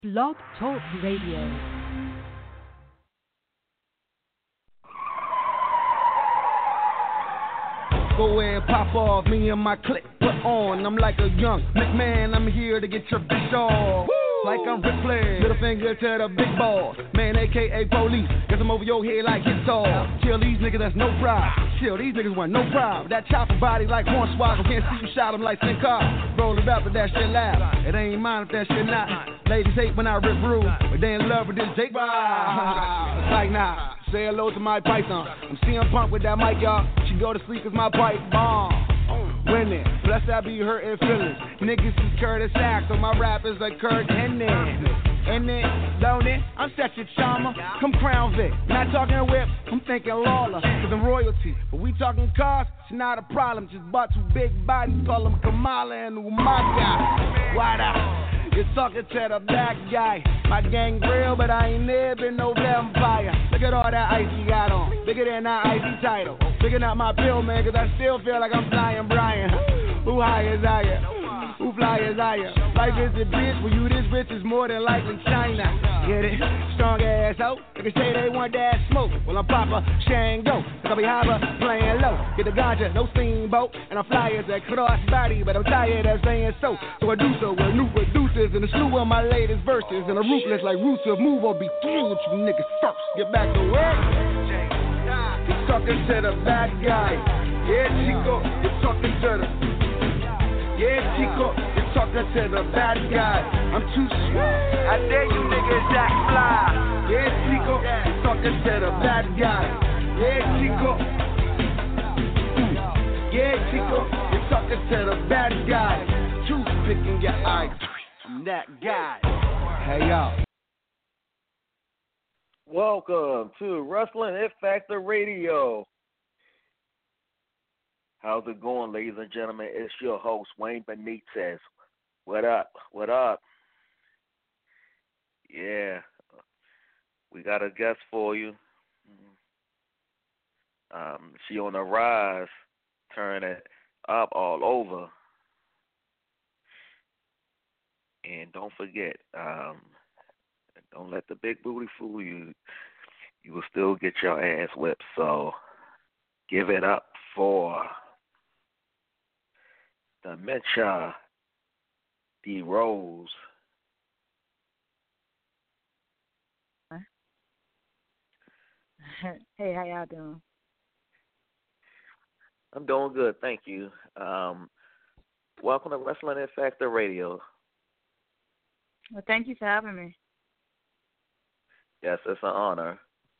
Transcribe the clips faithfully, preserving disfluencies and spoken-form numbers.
Blog Talk Radio. Go ahead, pop off, me and my clique put on. I'm like a young McMahon, I'm here to get your bitch off. Like I'm Ric Flair, middle finger to the big ball. Man, A K A police, guess I'm over your head like guitar. Kill these niggas, that's no problem. Kill these niggas, want no problem. That chopper body like Hornswoggle, can't see you shot him like Sin Car. Rollin' about, but that shit loud. It ain't mine if that shit not. Ladies hate when I rip rude, but they in love with this Jake Ride. It's like nah. Say hello to my python. I'm C M Punk with that mic, y'all. She go to sleep cause my pipe bomb. Winning, plus I be hurting feelings. Niggas is Curtis Axel, my rappers like Kurt Hennig. And then, don't it? I'm such a charmer. Come Crown Vic. Not talking whip, I'm thinking Lawler. Cause I'm royalty. But we talking cars, it's not a problem. Just bought two big bodies, call them Kamala and Umaga. Why out? You're talking to the black guy. My gang real, but I ain't never been no vampire. Look at all that ice he got on. Bigger than that icy title. Bigger than my pill, man, cause I still feel like I'm flying Brian. Who high is higher? Who fly is higher? Life is a bitch, when you this rich is more than likely China. Get it? Strong ass ho. They can say they want that smoke. Well, I'm Papa Shango. Cause I be hava playing low. Get the ganja, no steamboat. And I fly as a cross body, but I'm tired of saying so. So I do so with new producers and a slew of my latest verses. And a ruthless like roots of move or be through with you niggas first. Get back to work. You're talking to the bad guy. Yeah, Chico, you're talking to the Yeah, Chico, you're talking to the bad guy. I'm too sweet. I dare you niggas act fly. Yeah, Chico, you're talking to the bad guy. Yeah, Chico. Mm. Yeah, Chico, you're talking to the bad guy. Toothpick in your eye. I'm that guy. Hey, y'all. Welcome to Wrestling Hit Factor Radio. How's it going, ladies and gentlemen? It's your host, Wayne Benitez. What up? What up? Yeah, we got a guest for you. Um, she on the rise, turning it up all over. And don't forget, um, don't let the big booty fool you. You will still get your ass whipped. So give it up for Dementia D. Rose. Hey, how y'all doing? I'm doing good, thank you. Um, welcome to Wrestling Hit Factor Radio. Well, thank you for having me. Yes, it's an honor.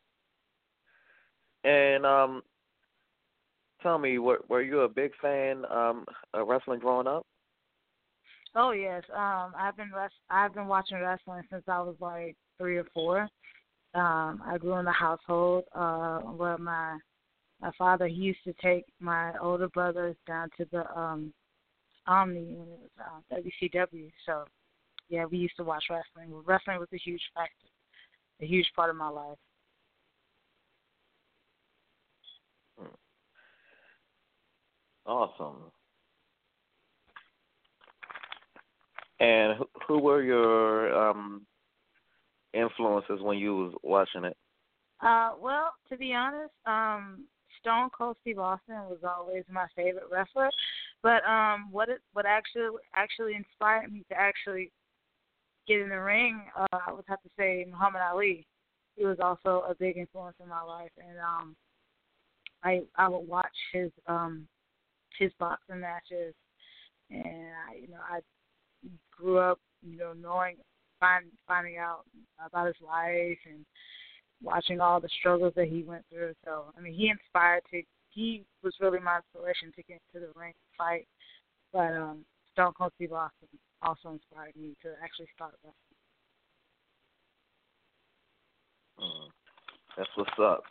And um, tell me, were, were you a big fan um, of wrestling growing up? Oh yes, um, I've been res- I've been watching wrestling since I was like three or four. Um, I grew in a household uh, where my my father he used to take my older brothers down to the um, Omni when it was uh, W C W. So yeah, we used to watch wrestling. Wrestling was a huge factor, a huge part of my life. Awesome. And who, who were your um, influences when you was watching it? Uh, well, to be honest, um, Stone Cold Steve Austin was always my favorite wrestler. But um, what it, what actually actually inspired me to actually get in the ring, uh, I would have to say Muhammad Ali. He was also a big influence in my life, and um, I I would watch his um his boxing matches, and I, you know I grew up you know knowing find, finding out about his life and watching all the struggles that he went through. So I mean he inspired to he was really my inspiration to get to the ring and fight. But um, Stone Cold Steve Austin also inspired me to actually start wrestling. Mm, that's what's up.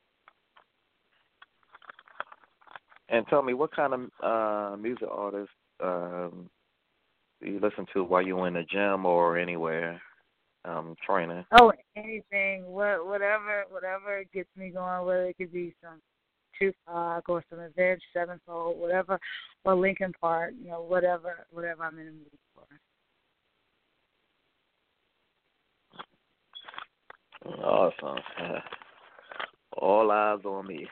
And tell me, what kind of uh, music artists um, do you listen to while you're in the gym or anywhere um, training? Oh, anything, what, whatever, whatever gets me going. Whether it could be some Tupac or some Avenged Sevenfold, whatever, or Linkin Park, you know, whatever, whatever I'm in the mood for. awesome. All eyes on me.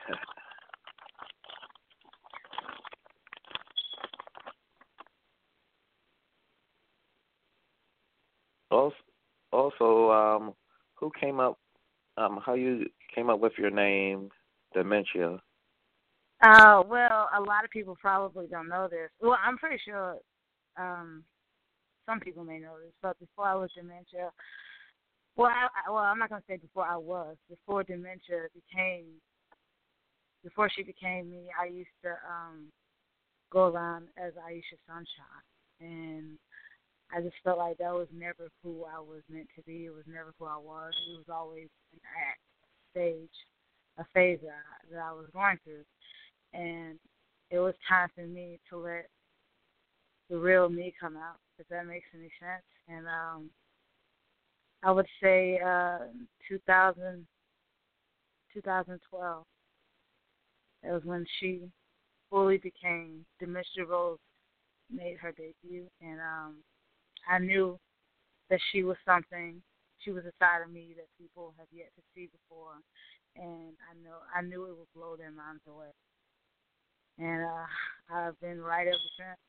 also, also, um, who came up? Um, how you came up with your name, Dementia? Uh, well, a lot of people probably don't know this. Well, I'm pretty sure um, some people may know this, but before I was Dementia, well, I, I, well, I'm not going to say before I was. Before Dementia became, before she became me, I used to um, go around as Aisha Sunshine, and I just felt like that was never who I was meant to be. It was never who I was. It was always an act, a stage, a phase that I, that I was going through. And it was time for me to let the real me come out, if that makes any sense. And um, I would say uh, two thousand, twenty twelve, that was when she fully became, Dementia Rose made her debut. And um, I knew that she was something, she was a side of me that people have yet to see before. And I know I knew it would blow their minds away. And uh, I've been right ever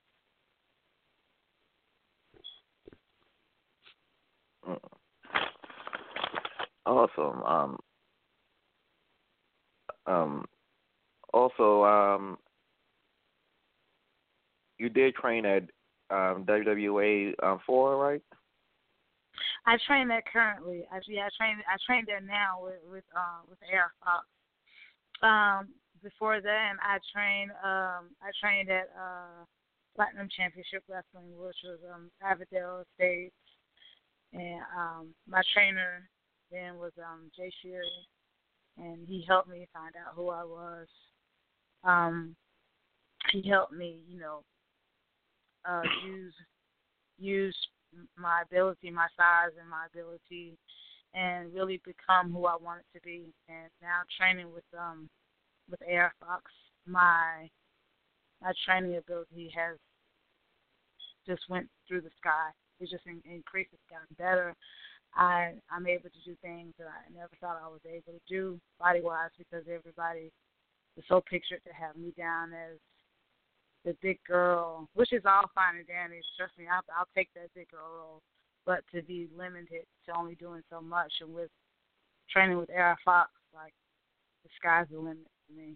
since. Awesome. Um, um, also, um, you did train at um, W W A um, four, right? I train there currently. I, yeah, I train. I train there now with with uh, with Air Fox. Um, before then, I trained. Um, I trained at uh, Platinum Championship Wrestling, which was um, Avondale Estates, and um, my trainer then was um, Jay Sheary, and he helped me find out who I was. Um, he helped me, you know, uh, use use my ability, my size, and my ability, and really become who I wanted to be. And now training with um with Air Fox, my my training ability has just went through the sky. It just in, increased. It's gotten better. I I'm able to do things that I never thought I was able to do body wise, because everybody is so pictured to have me down as the big girl, which is all fine and dandy. Trust me, I'll, I'll take that big girl role. But to be limited to only doing so much, and with training with Air Fox, like, the sky's the limit for me.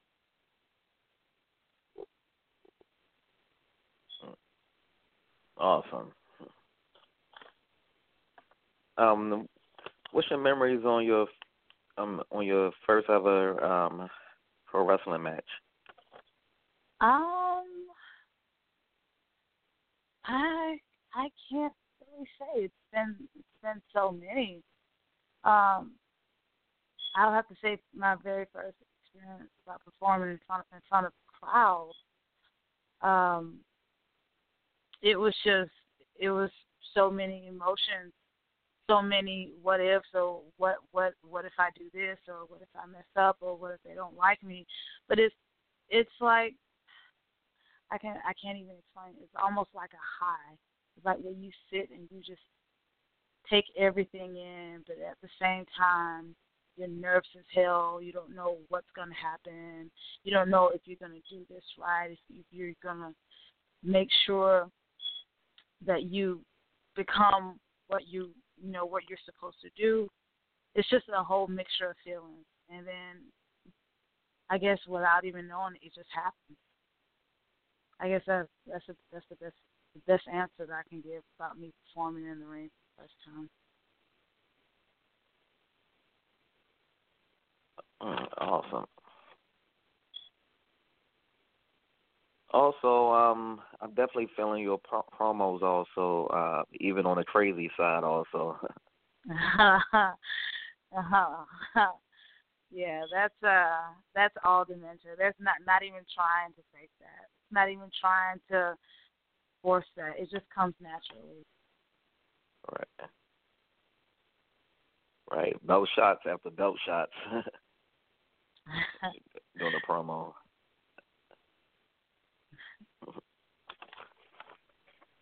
Awesome. Um, what's your memories on your um on your first ever um pro wrestling match? Um, I I can't really say. It's been it's been so many. Um, I'll have to say my very first experience about performing in front in front of a crowd. Um, it was just it was so many emotions, so many what if. So what what what if I do this, or what if I mess up, or what if they don't like me? But it's it's like I can't I can't even explain. It's almost like a high. It's like when you sit and you just take everything in, but at the same time, you're nervous as hell. You don't know what's going to happen. You don't know if you're going to do this right, if, if you're going to make sure that you become what you, you know, what you're supposed to do. It's just a whole mixture of feelings. And then I guess without even knowing it, it just happens. I guess that's, that's, a, that's the best the best answer that I can give about me performing in the ring for the first time. Mm, awesome. Also, um, I'm definitely feeling your pro- promos also, uh, even on the crazy side also. uh-huh. Yeah, that's uh that's all Dementia. There's not not even trying to fake that. Not even trying to force that. It just comes naturally. Right. Right. Belt shots after belt shots. Doing the promo.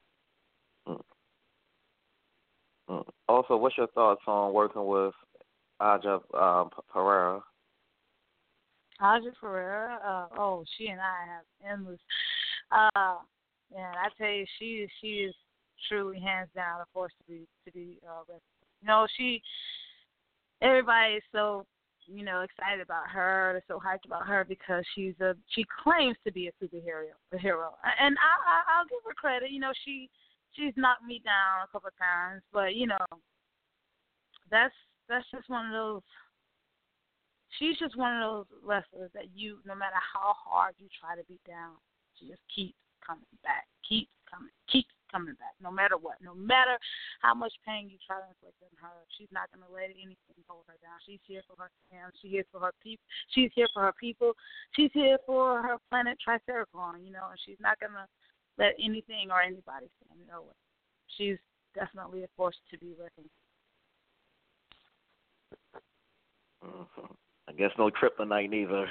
Mm. Mm. Also, what's your thoughts on working with Aja um, Pereira. Aja Pereira. Uh, oh, she and I have endless. Uh, and I tell you, she she is truly hands down a force to be to be uh, reckoned with. You know, she. Everybody is so you know excited about her. They're so hyped about her because she's a she claims to be a superhero. A hero, and I, I I'll give her credit. You know, she she's knocked me down a couple of times, but you know, that's that's just one of those. She's just one of those wrestlers that you, no matter how hard you try to beat down, she just keeps coming back, keeps coming, keeps coming back, no matter what, no matter how much pain you try to inflict on her. She's not going to let anything hold her down. She's here for her fans. She's here for her people. She's here for her people. She's here for her planet Triceracon, you know, and she's not going to let anything or anybody stand in her way. She's definitely a force to be reckoned with. Mm-hmm. I guess no kryptonite neither.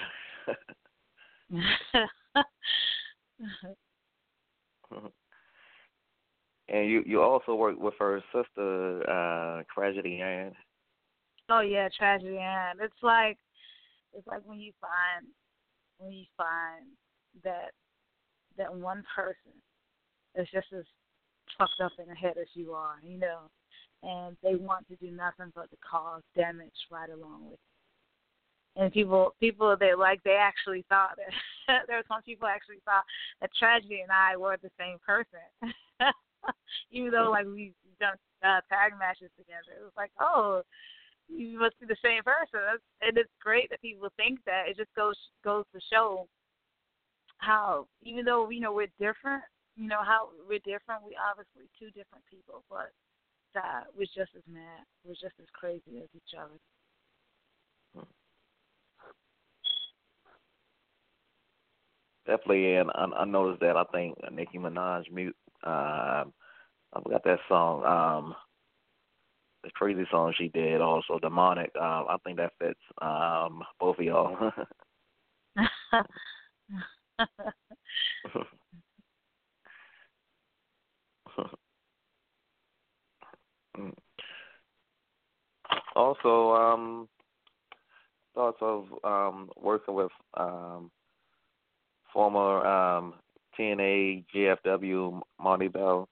And you, you also work with her sister, uh, Tragedy Ann. Oh yeah, Tragedy Ann. It's like it's like when you find when you find that that one person is just as fucked up in the head as you are, you know, and they want to do nothing but to cause damage right along with you. And people people they like they actually thought that there were some people actually thought that Tragedy and I were the same person. Even though like we done uh, tag matches together, it was like, oh, you must be the same person. That's, and it's great that people think that. It just goes goes to show how, even though you know we're different, you know how we're different. We obviously two different people, but uh, we're just as mad. We're just as crazy as each other. Definitely, and I, I noticed that. I think Nicki Minaj mute. Uh, I forgot that song. Um, the crazy song she did, also Demonic. Um, I think that fits um, both of y'all. Also, um, thoughts of um, working with um, former um, T N A G F W Marty Bell.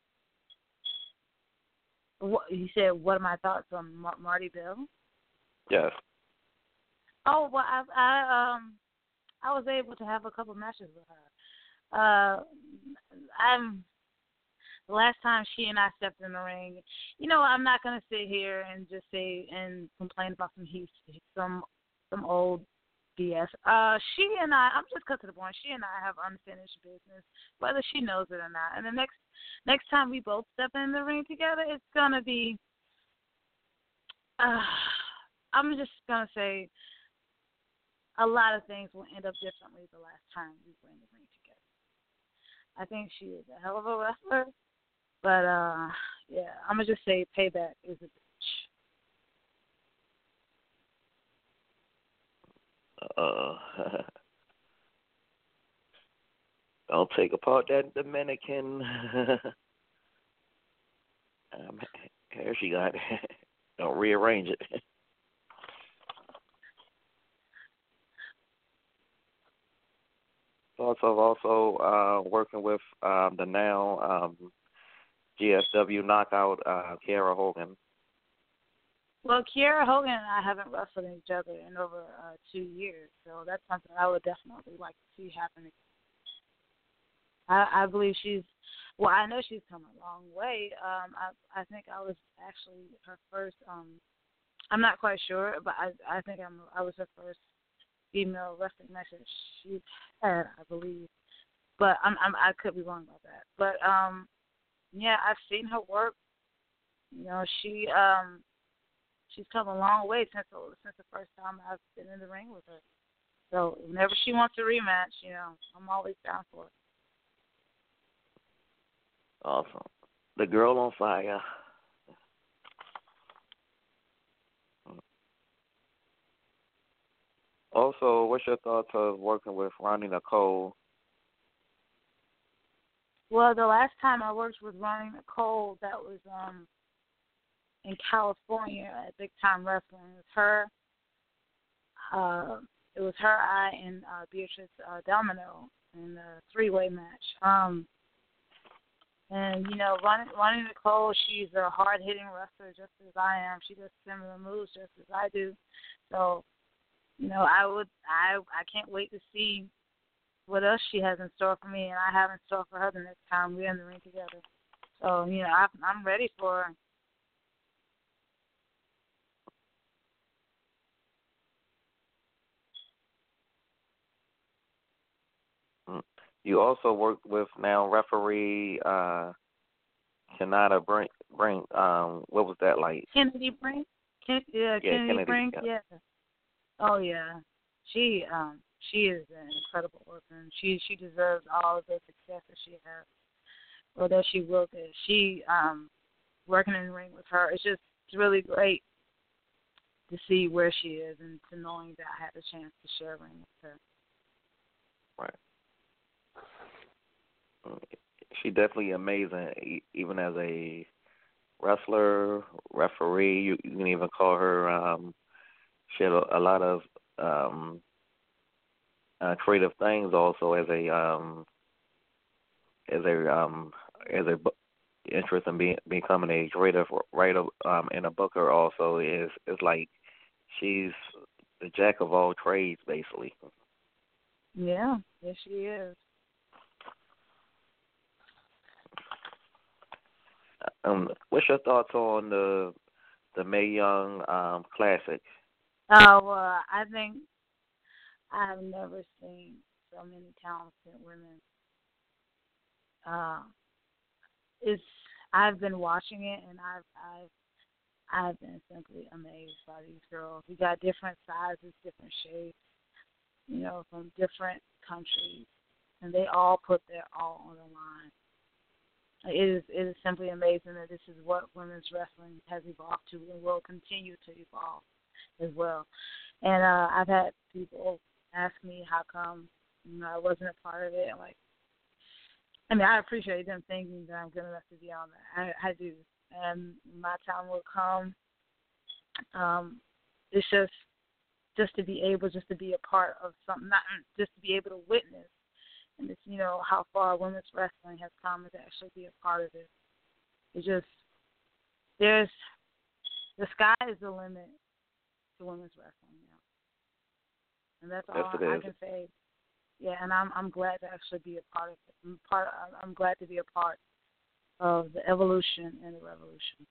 What, you said, what are my thoughts on Mar- Marty Bell? Yes. Oh well, I, I um I was able to have a couple matches with her. Uh, I'm the last time she and I stepped in the ring. You know, I'm not gonna sit here and just say and complain about some heat, some some old B S. Uh, she and I, I'm just cut to the point. She and I have unfinished business, whether she knows it or not. And the next next time we both step in the ring together, it's gonna be. Uh, I'm just gonna say a lot of things will end up differently the last time we were in the ring together. I think she is a hell of a wrestler, but uh, yeah, I'm gonna just say payback is a bitch. Uh, don't take apart that Dominican. um, here she got it. Don't rearrange it. Thoughts of also uh, working with um, the now um, G F W knockout uh, Kiera Hogan. Well, Kiera Hogan and I haven't wrestled each other in over uh, two years, so that's something I would definitely like to see happen again. I, I believe she's, well, I know she's come a long way. Um, I I think I was actually her first. Um, I'm not quite sure, but I I think I'm I was her first female wrestling match that she had, I believe. But I'm, I'm I could be wrong about that. But um, yeah, I've seen her work. You know, she um. She's come a long way since since the first time I've been in the ring with her. So whenever she wants a rematch, you know, I'm always down for it. Awesome. The girl on fire. Also, what's your thoughts of working with Ronnie Nicole? Well, the last time I worked with Ronnie Nicole, that was um in California at Big Time Wrestling. It was her. Uh, it was her, I, and uh, Beatrice uh, Domino in a three-way match. Um, and you know, running running Nicole, she's a hard-hitting wrestler just as I am. She does similar moves just as I do. So, you know, I would I I can't wait to see what else she has in store for me, and I have in store for her the next time we're in the ring together. So, you know, I, I'm ready for her. You also worked with now referee uh, Kanata Brink. Brink. Um, what was that like? Kennedy Brink. Ken, yeah, yeah, Kennedy, Kennedy Brink. Yeah. Yeah. Oh yeah, she um she is an incredible worker, and she she deserves all of the success that she has, or that she will get. She um working in the ring with her, it's just it's really great to see where she is and to knowing that I had the chance to share a ring with her. Right. She definitely amazing, even as a wrestler, referee. You, you can even call her. Um, she had a, a lot of um, uh, creative things also as a um, as a um, as a bu- interest in being becoming a creative writer um, and a booker. Also is is like she's the jack of all trades, basically. Yeah, yes, she is. Um, what's your thoughts on the the Mae Young um, Classic? Oh, uh, I think I've never seen so many talented women. Uh, it's I've been watching it, and I've I've I've been simply amazed by these girls. We got different sizes, different shapes, you know, from different countries, and they all put their all on the line. It is it is simply amazing that this is what women's wrestling has evolved to and will continue to evolve as well. And uh, I've had people ask me how come you know I wasn't a part of it. Like, I mean, I appreciate them thinking that I'm good enough to be on there. I, I do, and my time will come. Um, it's just just to be able, just to be a part of something, not just to be able to witness. And it's, you know, how far women's wrestling has come and to actually be a part of it. It's just, there's, the sky is the limit to women's wrestling now. And that's all yes, I can say. Yeah, and I'm I'm glad to actually be a part of it. I'm, part, I'm glad to be a part of the evolution and the revolution.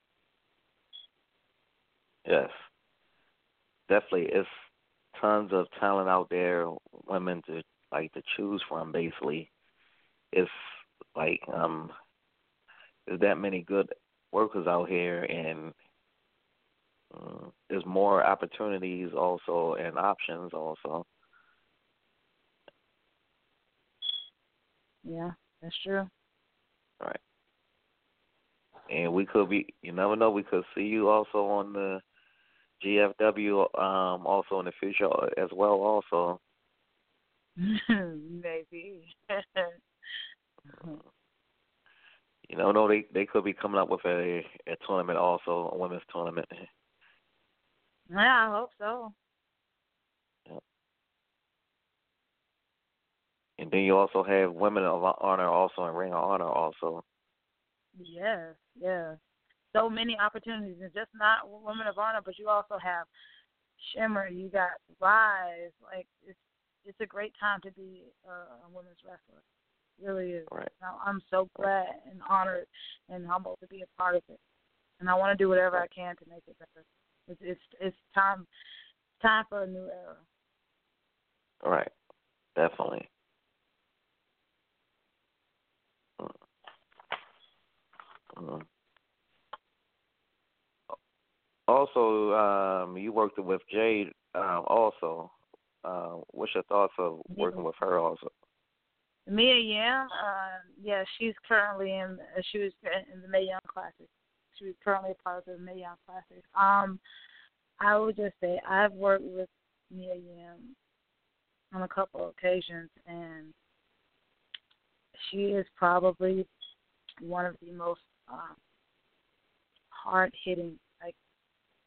Yes, definitely. It's tons of talent out there, women to like to choose from. Basically, it's like um, there's that many good workers out here, and uh, there's more opportunities also and options also. Yeah, that's true. Right. And we could be, you never know, we could see you also on the G F W um, also in the future as well also. Maybe. You know, no, they they could be coming up with a, a tournament also, a women's tournament. Yeah, I hope so. Yeah. And then you also have Women of Honor also and Ring of Honor also. Yes, yes. So many opportunities, and just not Women of Honor, but you also have Shimmer. You got Rise. Like it's it's a great time to be uh, a women's wrestler. It really is. Right. Now, I'm so glad and honored and humbled to be a part of it, and I want to do whatever I can to make it better. It's it's, it's time time for a new era. Right. Definitely. Mm-hmm. Also, um, you worked with Jade um, also. Uh, what's your thoughts of working with her also? Mia Yim, uh, yeah, she's currently in. Uh, she was in the Mae Young Classic. She was currently a part of the Mae Young Classic. Um, I would just say I've worked with Mia Yim on a couple of occasions, and she is probably one of the most uh, hard-hitting, I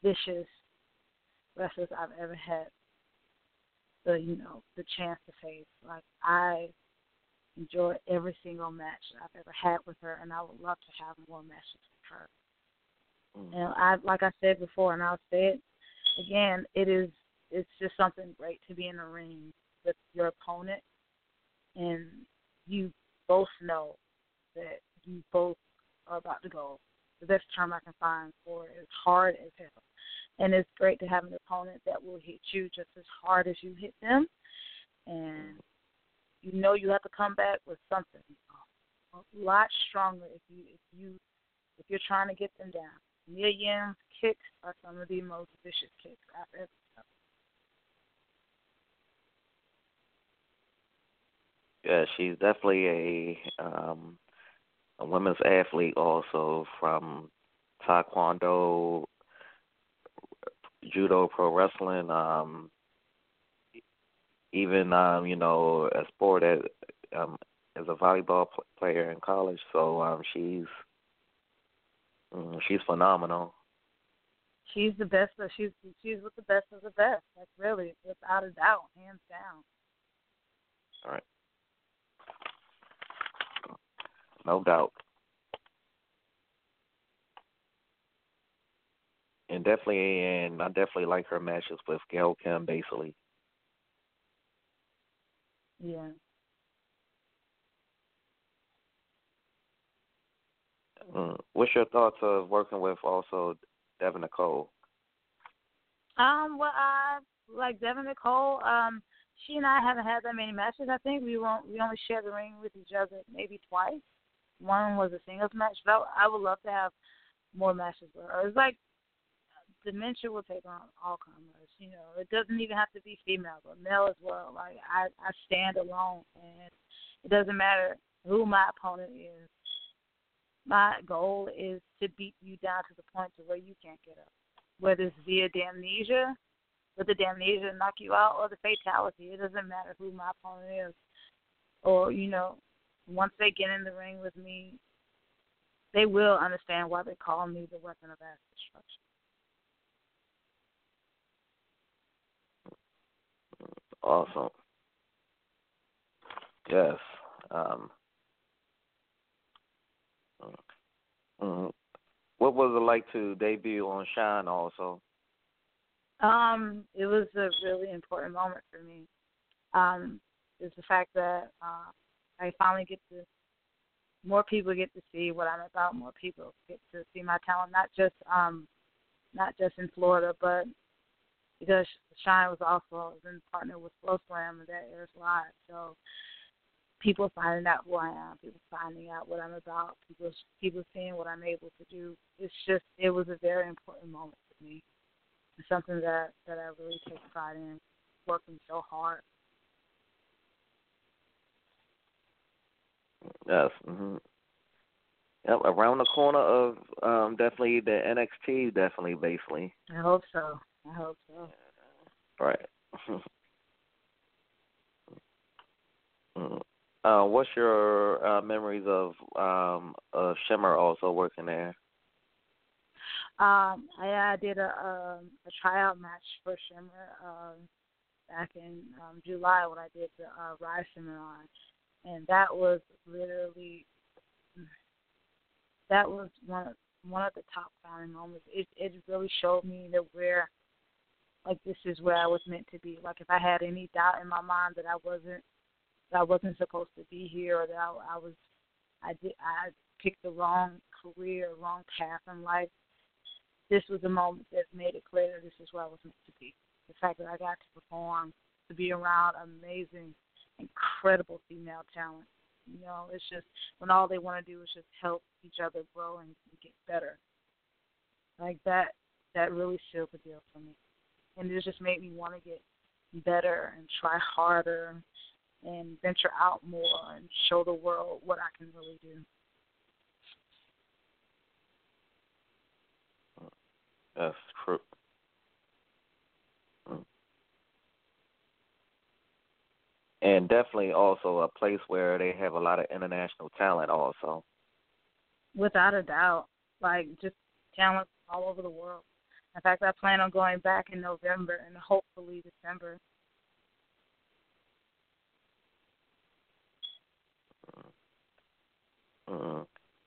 vicious wrestlers I've ever had the you know the chance to face. Like I enjoyed every single match I've ever had with her, and I would love to have more matches with her. Mm. And I, like I said before, and I'll say it again, it is it's just something great to be in a ring with your opponent, and you both know that you both are about to go. The best term I can find for it is hard as hell. And it's great to have an opponent that will hit you just as hard as you hit them. And you know you have to come back with something a lot stronger if you if you if you're trying to get them down. Mia Yim's kicks are some of the most vicious kicks I've ever done. Yeah, she's definitely a um, a women's athlete also, from taekwondo, judo, pro wrestling, um, even um, you know, a sport as um, as a volleyball pl- player in college. So um, she's mm, she's phenomenal. She's the best. Of, she's she's with the best of the best. Like really, without a doubt, hands down. All right, no doubt. And definitely, and I definitely like her matches with Gail Kim, basically. Yeah. Mm. What's your thoughts of working with also Devin Nicole? Um. Well, I like Devin Nicole. Um. She and I haven't had that many matches. I think we won't. We only shared the ring with each other maybe twice. One was a singles match, but I, I would love to have more matches with her. It's like dementia will take on all comers. You know, it doesn't even have to be female, but male as well. Like I, I stand alone, and it doesn't matter who my opponent is. My goal is to beat you down to the point to where you can't get up, whether it's via damnesia, with the damnesia knock you out, or the fatality. It doesn't matter who my opponent is. Or, you know, once they get in the ring with me, they will understand why they call me the weapon of mass destruction. Awesome. Yes. Um, mm, what was it like to debut on Shine also? Um, it was a really important moment for me. Um, it's the fact that uh, I finally get to, more people get to see what I'm about. More people get to see my talent, not just um, not just in Florida, but because Shine was also in partner with Flow Slam, and that airs live. So people finding out who I am, people finding out what I'm about, people people seeing what I'm able to do. It's just, it was a very important moment for me. It's something that, that I really take pride in, working so hard. Yes. Mm-hmm. Yep. Around the corner of um, definitely the N X T, definitely, basically. I hope so. I hope so. Right. mm. uh, what's your uh, memories of um, of Shimmer also working there? Um, I, I did a, um, a tryout match for Shimmer um, back in um, July when I did the uh, Rise seminar, and that was literally that was one of, one of the top founding moments. It it really showed me that where, like, this is where I was meant to be. Like, if I had any doubt in my mind that I wasn't that I wasn't supposed to be here, or that I, I was I did I picked the wrong career, wrong path in life, this was a moment that made it clear that this is where I was meant to be. The fact that I got to perform, to be around amazing, incredible female talent. You know, it's just when all they want to do is just help each other grow and get better. Like that, that really sealed the deal for me. And it just made me want to get better and try harder and venture out more and show the world what I can really do. That's true. And definitely also a place where they have a lot of international talent also. Without a doubt. Like, just talent all over the world. In fact, I plan on going back in November and hopefully December. Mm.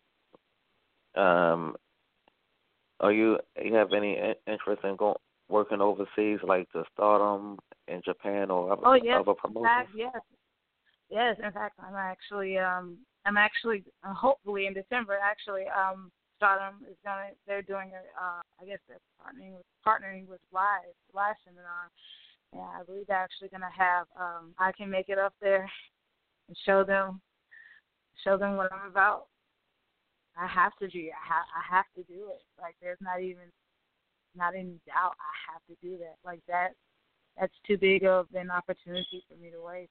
Um, are you you have any in- interest in going working overseas, like to Stardom in Japan or other, Oh yes, other in promotions? fact, yes, yes. In fact, I'm actually, um, I'm actually, uh, hopefully in December, actually, um, Stardom is gonna, they're doing a, uh, I guess they're partnering with partnering with Live, Live Seminar, and I believe they're actually gonna have, um, I can make it up there and show them, show them what I'm about. I have to do, I have, I have to do it. Like there's not even, not any doubt. I have to do that. Like that, that's too big of an opportunity for me to waste.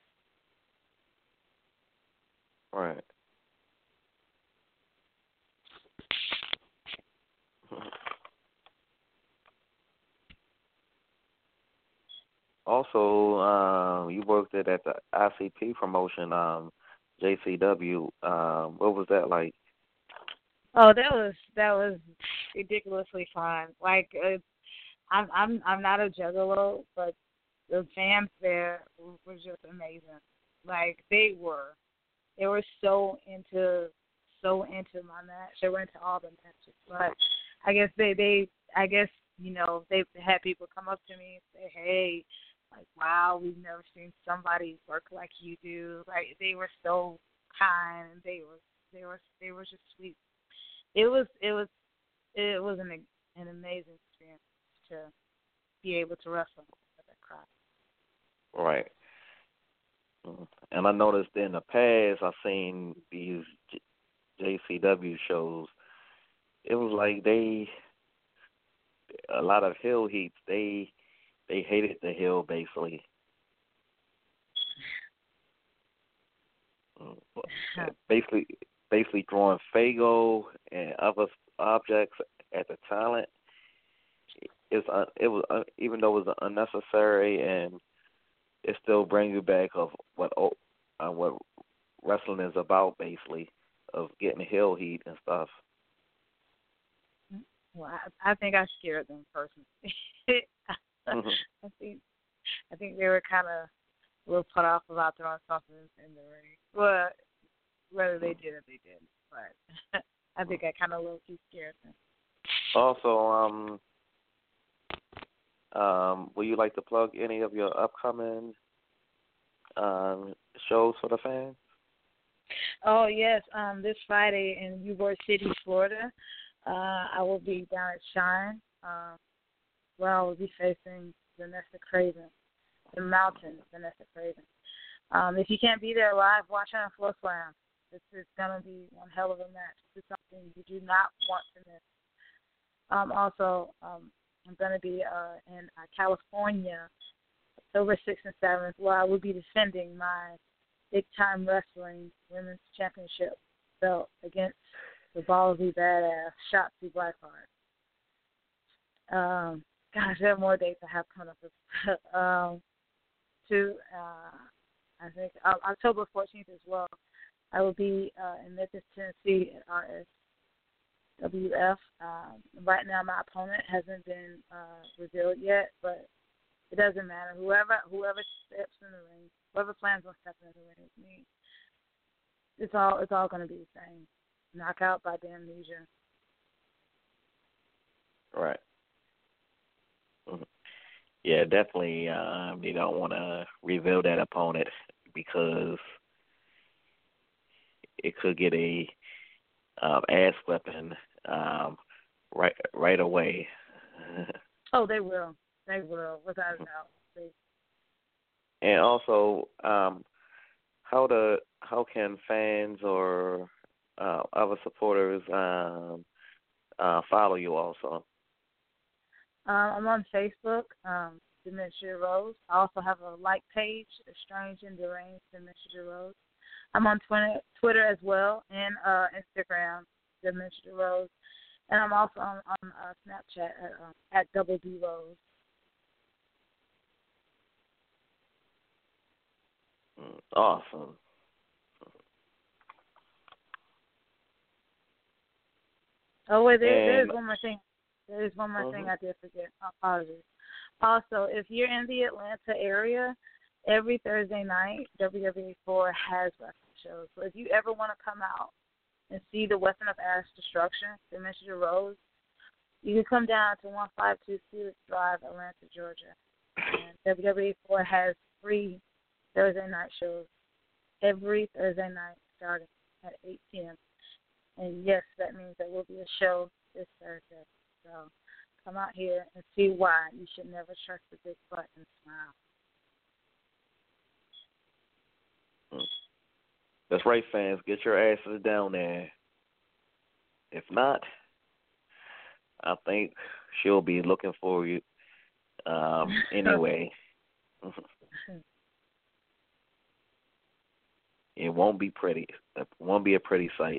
Right. Also, um, you worked it at the I C P promotion, um, J C W. Um, what was that like? Oh, that was that was ridiculously fun. Like uh, I'm I'm I'm not a juggalo, but the fans there were just amazing. Like they were, they were so into so into my match. They were into all the matches, but I guess they they I guess you know they had people come up to me and say, hey, like wow, we've never seen somebody work like you do. Like they were so kind and they were they were they were just sweet. It was it was it was an an amazing experience to be able to wrestle with that crowd. Right. Mm. And I noticed in the past I've seen these J- JCW shows. It was like they a lot of heel heats. They they hated the heel basically. Mm. Basically, basically throwing Fago and other objects at the talent. It's uh, it was uh, even though it was unnecessary, and it still brings you back of what uh, what wrestling is about, basically, of getting heel heat and stuff. Well, I, I think I scared them personally. Mm-hmm. I think I think they were kind of a little put off about throwing something in the ring. Well, whether they did or they didn't, but I think I kind of low key scared them. Also, um, um, would you like to plug any of your upcoming um, shows for the fans? Oh yes, um, this Friday in Ybor City, Florida, uh, I will be down at Shine, um, where I will be facing Vanessa Craven, the Mountain, Vanessa Craven. Um, if you can't be there live, watch on Flow Slam. It's, it's going to be one hell of a match. It's something you do not want to miss. Um, also, um, I'm going to be uh, in uh, California, October sixth and seventh, where I will be defending my Big Time Wrestling Women's Championship belt against the ballsy badass Shotzi Blackheart. Um, gosh, there are more dates I have coming up. um, to, uh, I think, uh, October fourteenth as well. I will be uh, in Memphis, Tennessee at R S W F. Um, right now, my opponent hasn't been uh, revealed yet, but it doesn't matter. Whoever whoever steps in the ring, whoever plans on stepping in the ring with me, it's all it's all going to be the same. Knockout by Damnesia. Right. Mm-hmm. Yeah, definitely. Um, you don't want to reveal that opponent because it could get a um, ass whipping um, right right away. Oh, they will. They will, without a doubt. They, And also, um, how the how can fans or uh, other supporters um, uh, follow you also? um, I'm on Facebook, um, Dementia Rose. I also have a like page, Strange and Deranged Dementia Rose. I'm on Twitter, Twitter as well, and uh, Instagram, Dementia Rose. And I'm also on, on uh, Snapchat at, um, at Double D Rose. Awesome. Oh, wait, there, there's And one more thing. There is one more Mm-hmm. thing I did forget. I apologize. Also, if you're in the Atlanta area, every Thursday night, W W E four has wrestling shows. So if you ever want to come out and see the Weapon of Ash Destruction, Dimension Rose, you can come down to one five two Felix Drive, Atlanta, Georgia. And W W E four has free Thursday night shows every Thursday night starting at eight p.m. And yes, that means there will be a show this Thursday. So come out here and see why you should never trust the big butt and smile. That's right, fans. Get your asses down there. If not, I think she'll be looking for you um, anyway. It won't be pretty. It won't be a pretty sight.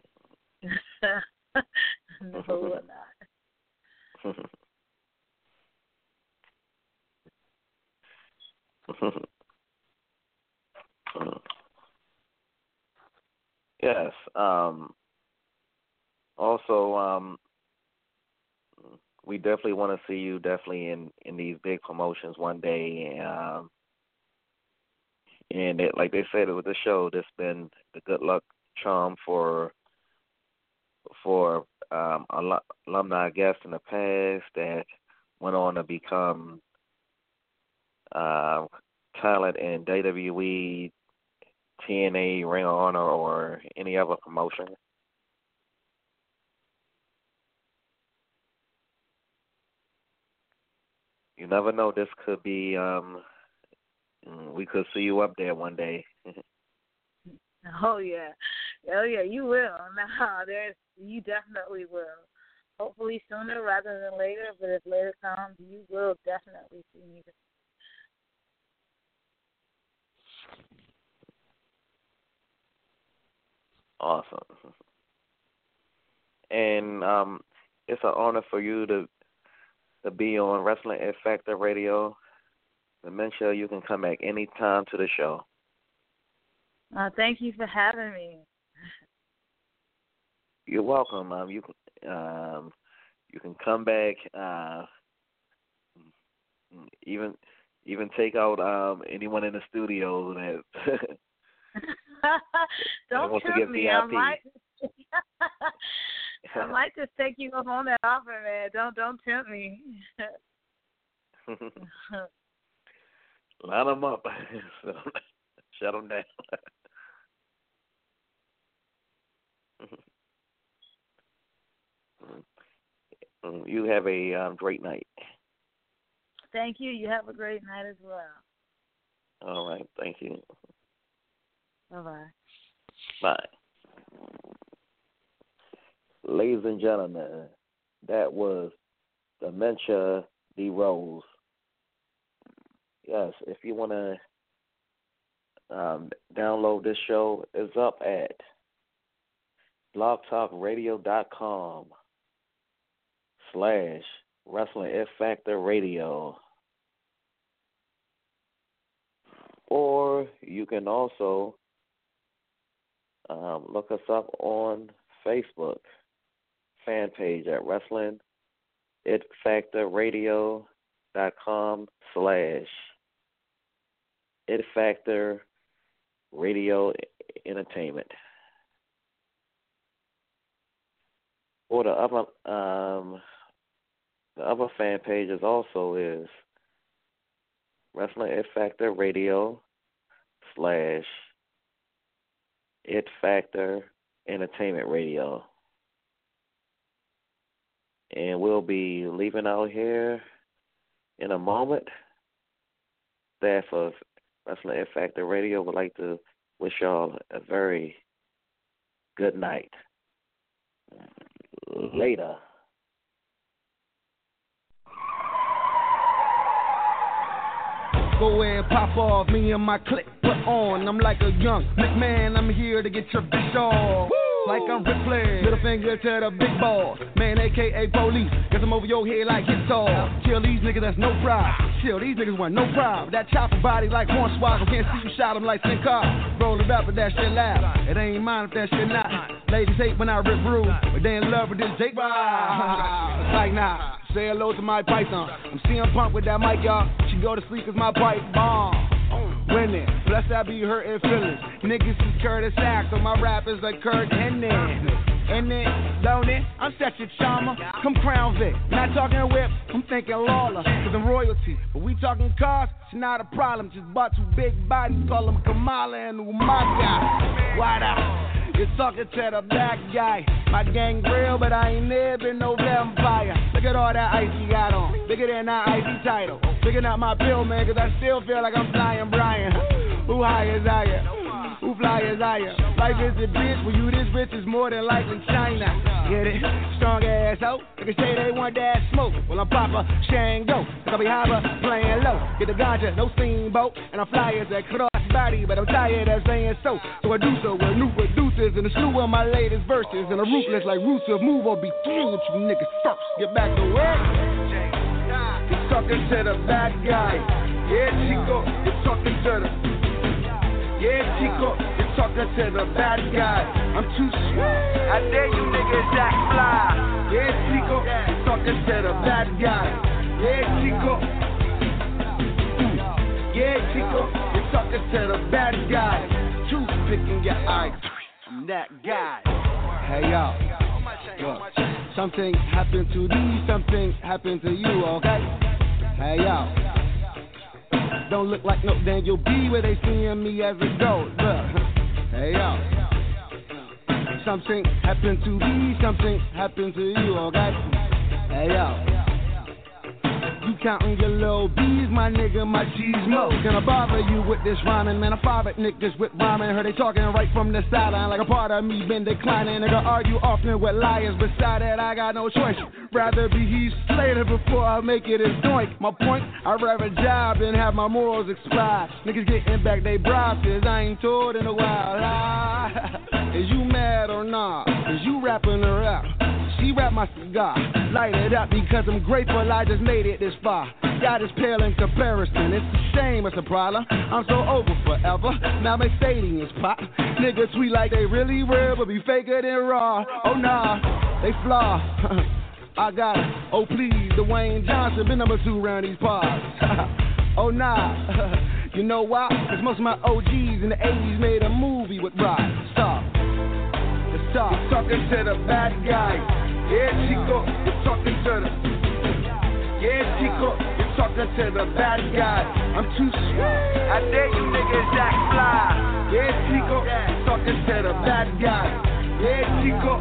No, it will not. Yes. Um, also, um, we definitely want to see you definitely in, in these big promotions one day. Um, and it, like they said with the show, this been the good luck charm for for um, alumni guests in the past that went on to become uh, talent in W W E, T N A, Ring of Honor, or any other promotion. You never know. This could be, um, we could see you up there one day. Oh, yeah. Oh, yeah, you will. No, there's, you definitely will. Hopefully sooner rather than later, but if later comes, you will definitely see me. Awesome. And um, it's an honor for you to to be on Wrestling X Factor Radio. Dementia, you can come back anytime to the show. Uh, thank you for having me. You're welcome. Um, you can um, you can come back. Uh, even even take out um, anyone in the studio that. Don't tempt me. I might, I might just take you up on that offer, man. Don't don't tempt me. Line them up. Shut them down. You have a um, great night. Thank you. You have a great night as well. All right. Thank you. Bye-bye. Bye. Ladies and gentlemen, that was Dementia D. Rose. Yes, if you want to um, download this show, it's up at blogtalkradio.com slash Wrestling X Factor Radio. Or you can also um, look us up on Facebook fan page at Wrestling It Factor Radio dot com slash It Factor Radio Entertainment. Or the other um, the other fan pages also is Wrestling It Factor Radio slash It Factor Entertainment Radio. And we'll be leaving out here in a moment. Staff of Wrestling It Factor Radio would like to wish y'all a very good night. Later. Go ahead, pop off, me and my clique put on. I'm like a young McMahon, I'm here to get your bitch off. Woo! like I'm Ric Flair. Middle finger to the big balls. Man, A K A police. Guess I'm over your head like guitar. Kill these niggas, that's no problem. Chill, these niggas want no problem. That chopper body like Hornswoggle. Can't see you shot him like Sin Car. Roll it up, but that shit loud. It ain't mine if that shit not. Ladies hate when I rip rude, but they in love with this Jake. It's like nah. Say hello to my python. I'm C M Punk with that mic, y'all. She go to sleep cause my pipe bomb. Winning, plus I be hurting feelings. Niggas is Curtis Axel, my rappers like Kurt Hennig. And then, don't it? I'm such a charmer. Come Crown Vic. Not talking whip, I'm thinking Lawler. Cause I'm royalty. But we talking cars, it's not a problem. Just bought two big bodies, call them Kamala and Umaga. Why out? You're talking to the black guy. My gang real, but I ain't never been no vampire. Look at all that ice he got on. Bigger than that icy title. Picking up my pill, man, cause I still feel like I'm flying Brian. Who high is higher? Who fly is higher? Life is a bitch, when you this rich is more than likely China. Get it? Strong ass hoe. Niggas say they want that smoke. Well, I'm Papa Shango. Cause I be higher, playing low. Get the ganja, no steamboat. And I'm fly as a cross body, but I'm tired of saying so. So I do so with new producers and a slew of my latest verses. And a ruthless like Rusev move or be through with you niggas first. Get back to work. You're talking to the bad guy. Yeah, Chico, you're talking to the Yeah, Chico, you're talking to the bad guy. I'm too sweet. I dare you niggas act fly. Yeah, Chico, you're talking to the bad guy. Yeah, Chico. Mm. Yeah, Chico, you're talking to the bad guy. Toothpick in your eye. I'm that guy. Hey, yo. Look, something happened to thee, something happened to you, okay? Hey, yo. Don't look like no Daniel B where they seeing me as a goat. Look, hey yo. Something happened to me, something happened to you, okay? Hey yo. You counting your little B's, my nigga, my G's mo. Can I bother you with this rhyming? Man, I fathered niggas with rhyming. Heard they talking right from the sideline, like a part of me been declining. Nigga argue often with liars. Beside that, I got no choice. Rather be Heath Slater before I make it as doink. My point, I'd rather job than have my morals expire. Niggas getting back they bribes, I ain't told in a while. Ah, is you mad or not? Nah? Is you rapping her out? She wrap my cigar, light it up because I'm grateful I just made it this far. God is pale in comparison, it's a shame, it's a problem. I'm so over forever, now Mercedes pop. Niggas sweet like they really real, but be faker than raw. Oh nah, they flaw. I got it, oh please, Dwayne Johnson, been number two around these parts. Oh nah, you know why? Cause most of my O Gs in the eighties made a movie with Rock. Stop. Stop talking to the bad guy. Yeah, Chico, you're talking to the Yeah, Chico, you're talking to the bad guy. I'm too sweet. I dare you niggas act fly. Yeah, Chico, you're talking to the bad guy. Yeah, Chico.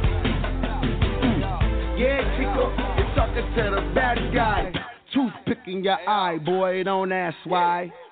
Mm. Yeah, Chico, you're talking to the bad guy. Toothpick in your eye, boy, don't ask why.